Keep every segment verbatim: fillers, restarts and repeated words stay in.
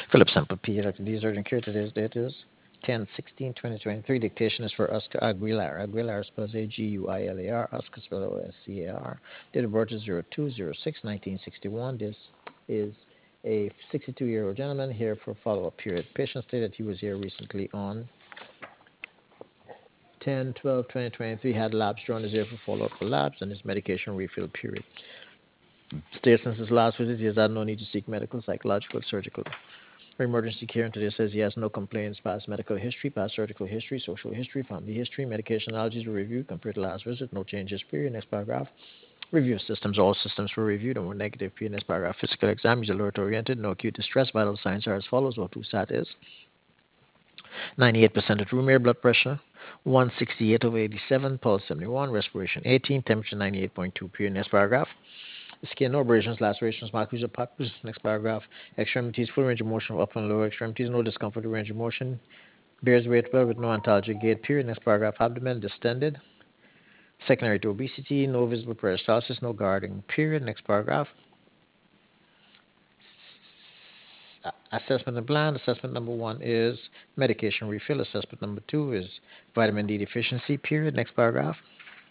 Philip Semple P. Doctor D's urgent care. Today's date is ten sixteen twenty twenty-three. Dictation is for Oscar Aguilar. Aguilar spells A G U I L A R. Oscar spells O S C A R. Date of birth is zero two zero six nineteen sixty-one. This is a sixty-two-year-old gentleman here for follow-up period. Patient stated he was here recently on ten twelve twenty twenty-three, had labs drawn, is here for follow-up for labs, and his medication refill period. Stated since his last visit, he has had no need to seek medical, psychological, surgical, or emergency care, and today says he has no complaints, past medical history, past surgical history, social history, family history, medication allergies were reviewed compared to last visit, no changes, period. Next paragraph. Review of systems. All systems were reviewed and were negative. Period. Next paragraph. Physical exam. He's alert oriented. No acute distress. Vital signs are as follows. O two sat is ninety-eight percent at room air. Blood pressure one sixty-eight over eighty-seven. Pulse seventy-one. Respiration eighteen. Temperature ninety-eight point two. Period. Next paragraph. Skin, no abrasions, lacerations, markings, or puckers. Next paragraph. Extremities, full range of motion of upper and lower extremities, no discomfort or range of motion. Bears weight well with no antalgic gait. Period. Next paragraph. Abdomen distended. Secondary to obesity, no visible peristalsis, no guarding. Period. Next paragraph. Assessment and plan. Assessment number one is medication refill. Assessment number two is vitamin D deficiency. Period. Next paragraph.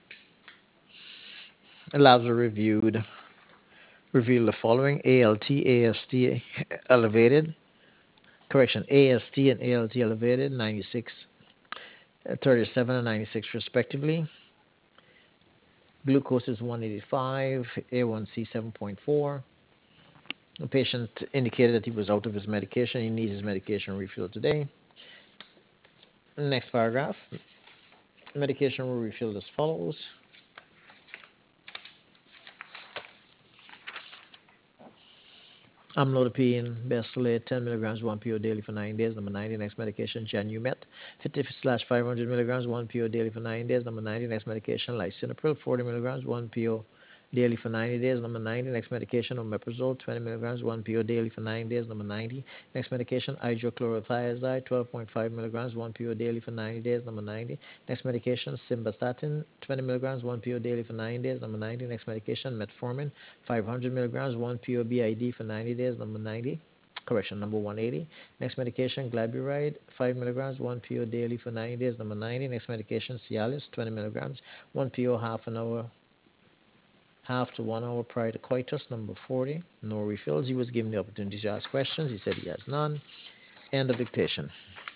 Labs are reviewed. Reveal the following: A L T, A S T elevated. Correction, A S T and A L T elevated, ninety-six, thirty-seven, and ninety-six respectively. Glucose is one eighty-five, A one C seven point four. The patient indicated that he was out of his medication. He needs his medication refill today. Next paragraph. Medication will refilled as follows. Amlodipine, Bestolate, ten milligrams, one P O daily for nine days. Number ninety, next medication, Janumet, fifty slash five hundred milligrams, one P O daily for nine days. Number ninety, next medication, Lisinopril, forty milligrams, one P O daily for ninety days. Number ninety, next medication, Omeprazole, twenty milligrams, one P O daily for nine days. Number ninety, next medication, hydrochlorothiazide, twelve point five milligrams, one P O daily for ninety days. Number ninety, next medication, Simvastatin, twenty milligrams, one P O daily for nine days. Number ninety, next medication, Metformin, five hundred milligrams, one P O B I D for ninety days. Number ninety, correction, number one eighty. Next medication, Glyburide, five milligrams, one P O daily for ninety days. Number ninety, next medication, Cialis, twenty milligrams, one P O half an hour, half to one hour prior to coitus. Number forty, no refills. He was given the opportunity to ask questions. He said he has none. End of dictation.